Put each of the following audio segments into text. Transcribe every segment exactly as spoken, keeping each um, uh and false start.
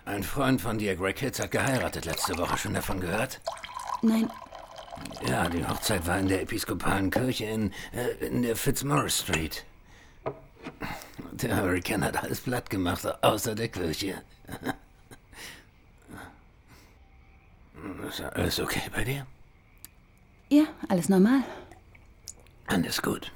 Ein Freund von dir, Greg Hitz, hat geheiratet letzte Woche. Schon davon gehört? Nein. Ja, die Hochzeit war in der episkopalen Kirche in, äh, in der Fitzmaurice Street. Der Hurricane hat alles platt gemacht, außer der Kirche. Ist alles okay bei dir? Ja, alles normal. Alles gut.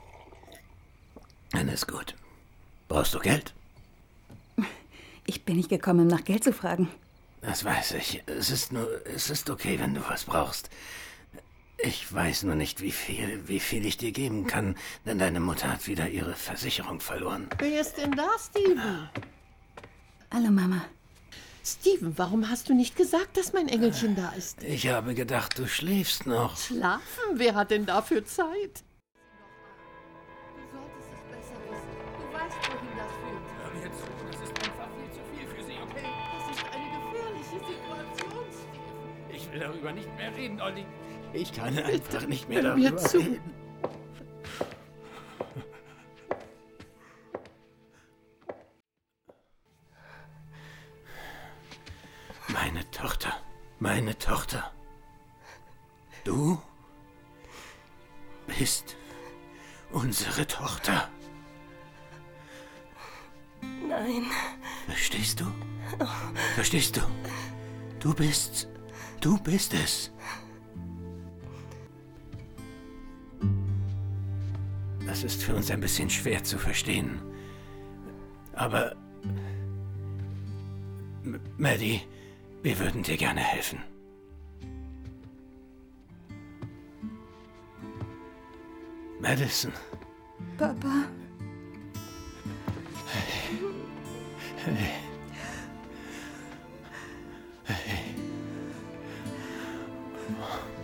Alles gut. Brauchst du Geld? Ich bin nicht gekommen, um nach Geld zu fragen. Das weiß ich. Es ist nur, es ist okay, wenn du was brauchst. Ich weiß nur nicht, wie viel, wie viel ich dir geben kann, denn deine Mutter hat wieder ihre Versicherung verloren. Wer ist denn da, Steven? Hallo, Mama. Steven, warum hast du nicht gesagt, dass mein Engelchen da ist? Ich habe gedacht, du schläfst noch. Schlafen? Wer hat denn dafür Zeit? Du solltest es besser wissen. Du weißt, wohin das führt. Hör mir zu, das ist einfach viel zu viel für sie, okay? Das ist eine gefährliche Situation, Steven. Ich will darüber nicht mehr reden, Olli. Ich kann einfach nicht mehr hör darüber mir zu. reden. Meine Tochter, meine Tochter. Du bist unsere Tochter. Nein. Verstehst du? Verstehst du? Du bist, du bist es. Das ist für uns ein bisschen schwer zu verstehen. Aber, M- Maddie, wir würden dir gerne helfen. Madison. Papa. Hey. Hey.